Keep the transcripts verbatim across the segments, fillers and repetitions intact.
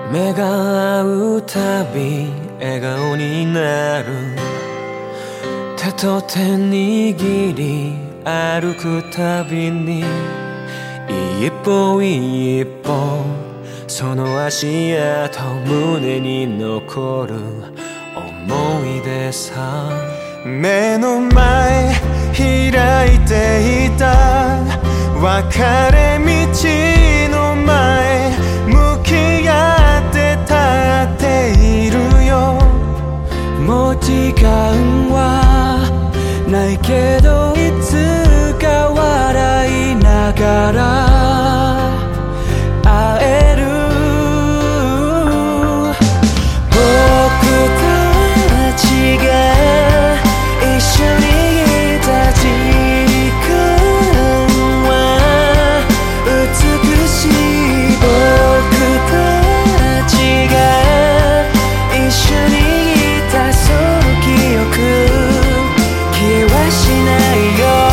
目が合うたび笑顔になる。手と手握り歩くたびに一歩一歩その足跡胸に残る思い出さ。目の前開いていた分かれ道の前向き合って立っているよ。もう時間はないけどいつか笑いながら会える。僕たちが一緒にいた時間は美しい。僕たちが一緒にいたその記憶消えはしないよ。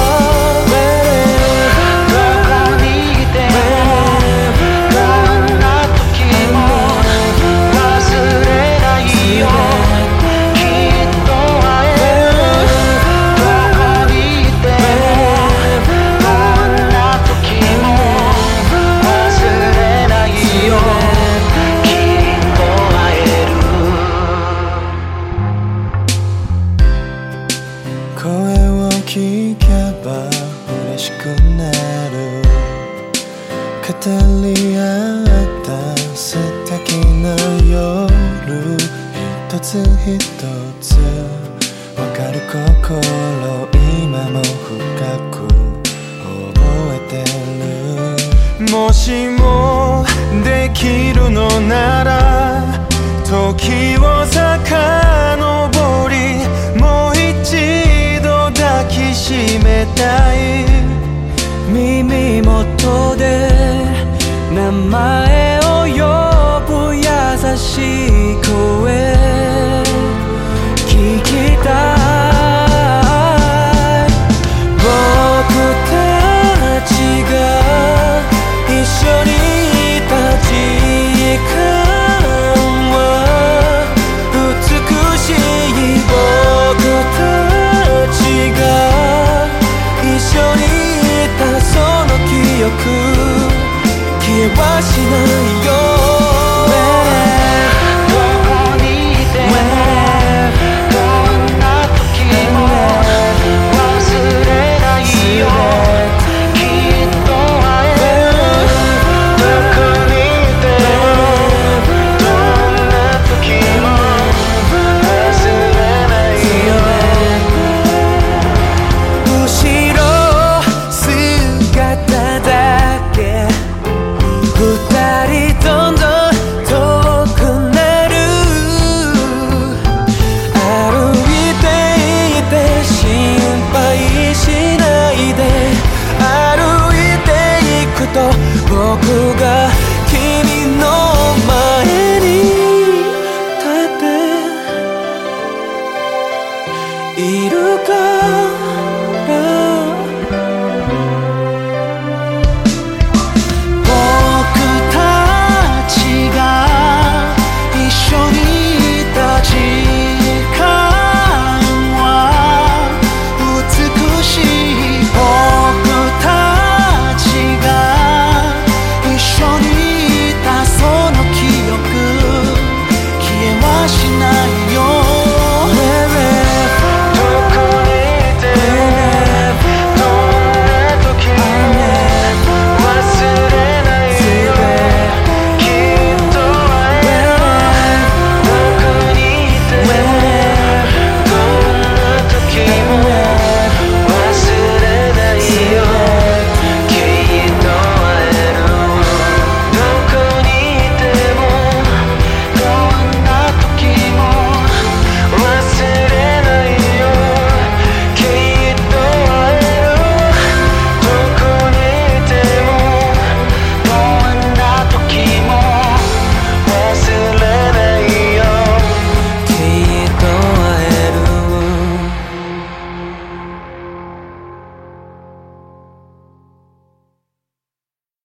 声を聞けば嬉しくなる。語り合った素敵な夜一つ一つわかる心今も深く覚えてる。 もしもできるのなら時を遡りもう一度抱きしめたい。耳元で名前を呼ぶ優しい